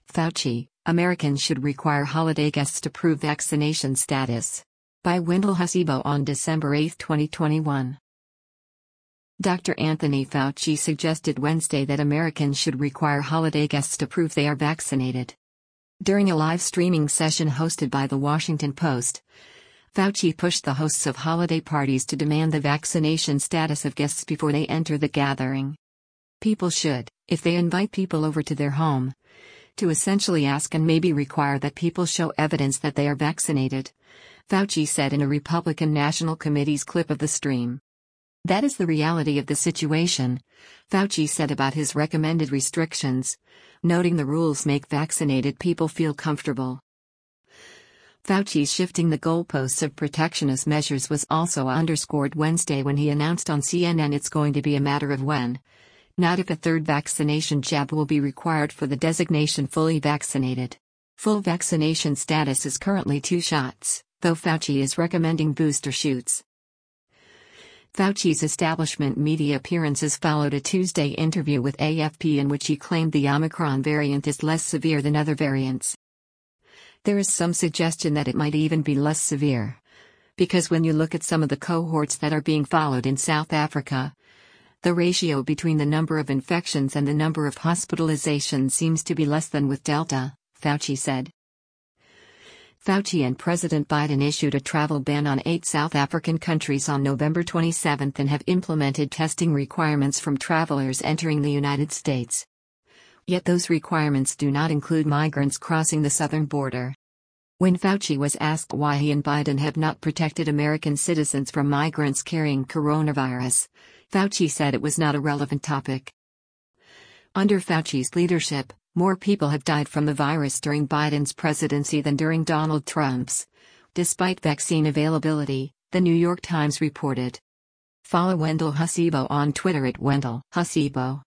Fauci, Americans should require holiday guests to prove vaccination status. By Wendell Husibo on December 8, 2021. Dr. Anthony Fauci suggested Wednesday that Americans should require holiday guests to prove they are vaccinated. During a live streaming session hosted by The Washington Post, Fauci pushed the hosts of holiday parties to demand the vaccination status of guests before they enter the gathering. People should, if they invite people over to their home, to essentially ask and maybe require that people show evidence that they are vaccinated, Fauci said in a Republican National Committee's clip of the stream. That is the reality of the situation, Fauci said about his recommended restrictions, noting the rules make vaccinated people feel comfortable. Fauci's shifting the goalposts of protectionist measures was also underscored Wednesday when he announced on CNN it's going to be a matter of when, not if, a third vaccination jab will be required for the designation fully vaccinated. Full vaccination status is currently 2 shots, though Fauci is recommending booster shoots. Fauci's establishment media appearances followed a Tuesday interview with AFP in which he claimed the Omicron variant is less severe than other variants. There is some suggestion that it might even be less severe, because when you look at some of the cohorts that are being followed in South Africa, the ratio between the number of infections and the number of hospitalizations seems to be less than with Delta, Fauci said. Fauci and President Biden issued a travel ban on 8 South African countries on November 27 and have implemented testing requirements from travelers entering the United States. Yet those requirements do not include migrants crossing the southern border. When Fauci was asked why he and Biden have not protected American citizens from migrants carrying coronavirus, Fauci said it was not a relevant topic. Under Fauci's leadership, more people have died from the virus during Biden's presidency than during Donald Trump's, despite vaccine availability, The New York Times reported. Follow Wendell Husibo on Twitter at Wendell Husibo.